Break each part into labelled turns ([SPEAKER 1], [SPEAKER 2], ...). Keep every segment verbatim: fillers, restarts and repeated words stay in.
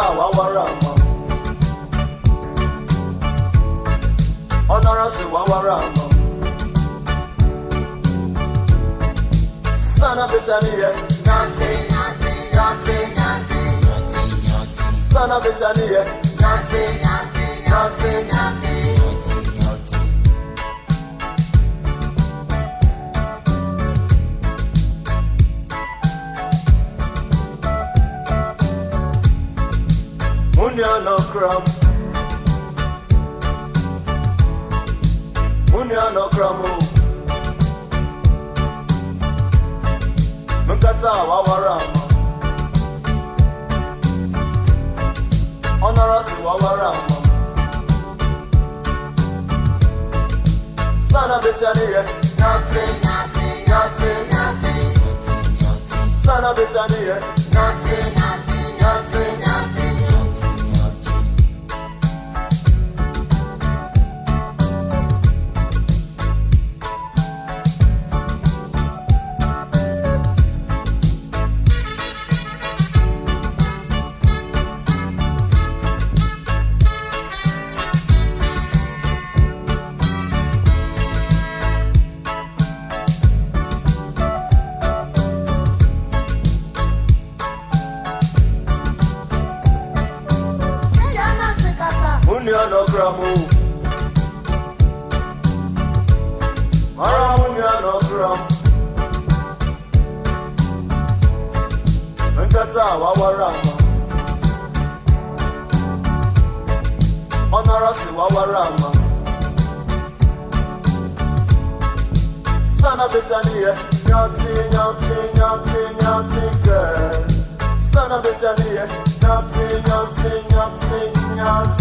[SPEAKER 1] wawarama. Honorasi wawarama. Sana besaniye. Nanti, nanti, nanti, nanti, nanti, nanti. Sana besaniye. Nanti, nanti, nanti, nanti, nanti, nanti. Munya no cram. Munya no cramo. Mukata wawarama. Honorasi wawarama. Sana besaniye. Nanti, nanti, nanti, nanti, nanti. Sana besaniye. Nanti, nanti, nanti, nanti. Munya no cramo. Mara munya no cram. Mukata wawarama. Honorasi wawarama. Sana besaniye. Nyati, nyati, nyati, nyati, girl. Sana besaniye. Nyati, nyati, nyati, nyati.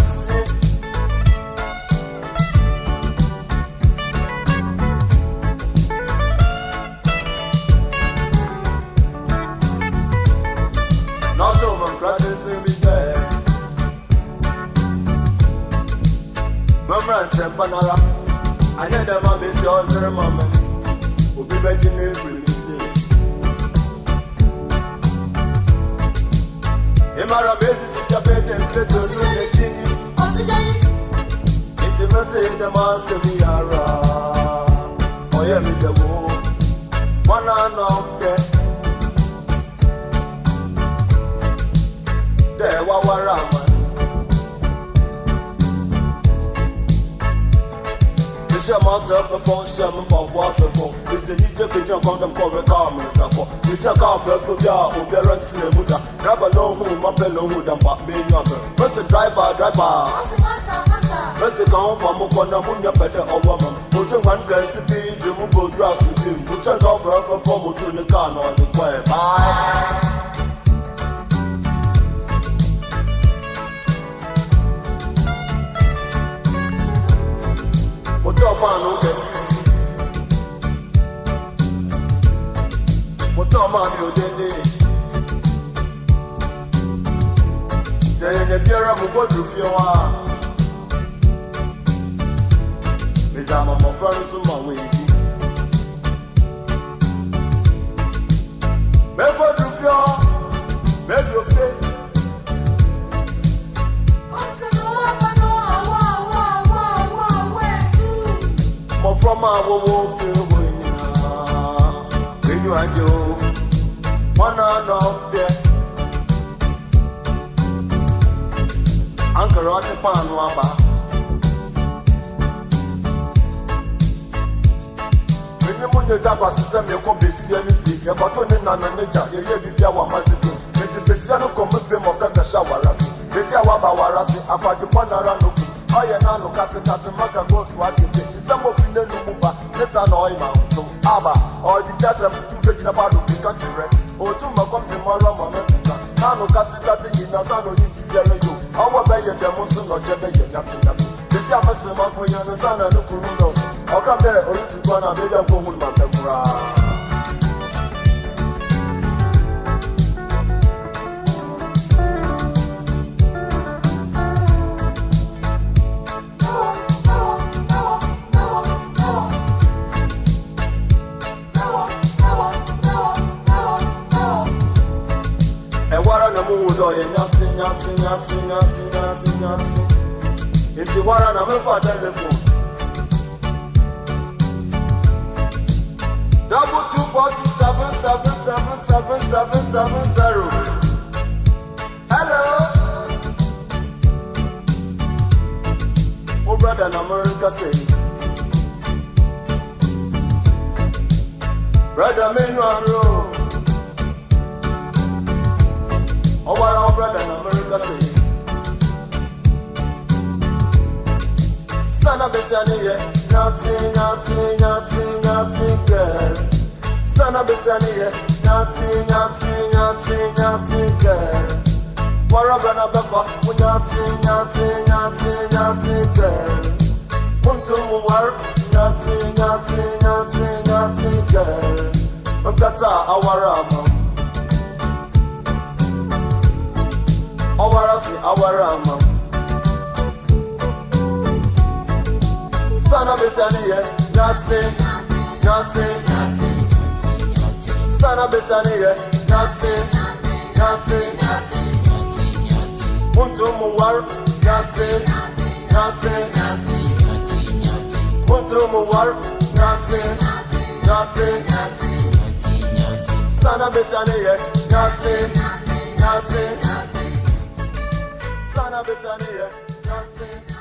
[SPEAKER 1] Not to my brothers in me there. Mama and Tempanara. I need them on this yours and mamma. Will be begging every day. Imara baby, sit up and play to the king. It's a matter the master me ara. Oh, yeah, me the woo. One on okay. There, wawarama. It's your mother for phone, some of what for phone. It's a new jump on the cover comments. You take off a foot, or be running the Buddha. Grab a low home, my fellow wood and pop me younger. First, the driver, driver.
[SPEAKER 2] Master, master.
[SPEAKER 1] First, the count from Mukona Munya better or woman. Put in one girl, see you move go grass with him. You take off her for form to the car or the way. Bye. What your man who gets what your man you did saying a beer of what you feel are is I'm a friend so my way make what you feel make your faith from our wolf, when you are Joe, one on up there. Uncle Rotten Pan Wamba. When you put your Zappa system, you come be see anything. You're about to none of nature, you hear the Yawa Mazzi. It's the Pesiano come with him or Kaka Shawarasi. Pesia Wabawarasi, Aquadupanarano. Oh, yeah, now look at it, at the Maka go to Aki. Some of you know Mumba, let's annoy him out. So, Abba, or the Casa to get in about the country, or two Macom tomorrow, Mamma. Now look at it, at it, in Asano, you carry you. Our bay and the Muslim or Jebbe, nothing, nothing. This Yamasan, when you're the son and the Kurunos. Or come there, or you to go on a bit of woman, Mamma. Nyati, nyati, nyati, nyati, nyati, nyati. If you want to know for telephone, double two four two seven seven seven seven seven seven zero. Hello, oh brother, in America say, brother, me no bro. Oh, our brother in America say. Sana besani ye, nyati, nyati, nyati, nyati, girl. Sana besani ye, nyati, nyati, nyati, nyati, girl. Wara brana befa, nyati, nyati, nyati, nyati, girl. Muntu muwar, nyati, nyati, nyati, nyati, girl. Mkata awara ma, awara si awara ma. Sana besani ye, nyati, nyati, nyati, sana besani ye, nyati, nyati, nyati, muntu muwar, nyati, nyati, nyati, muntu muwar, nyati, nyati, nyati, sana besani ye, nyati, nyati, sana besani ye, nyati.